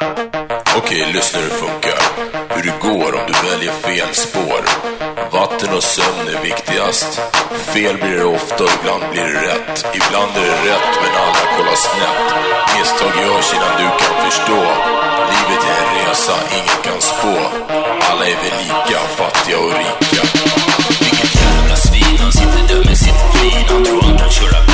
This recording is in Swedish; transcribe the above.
Okej, lyssna hur det funkar. Hur det går om du väljer fel spår. Vatten och sömn är viktigast. Fel blir det ofta och ibland blir det rätt. Ibland är det rätt men alla kollar snett. Misstag görs innan du kan förstå. Livet är en resa, ingen kan spå. Alla är väl lika, fattiga och rika. Vilket jävla svin, han sitter där med sitt flin. Han tror han kan köra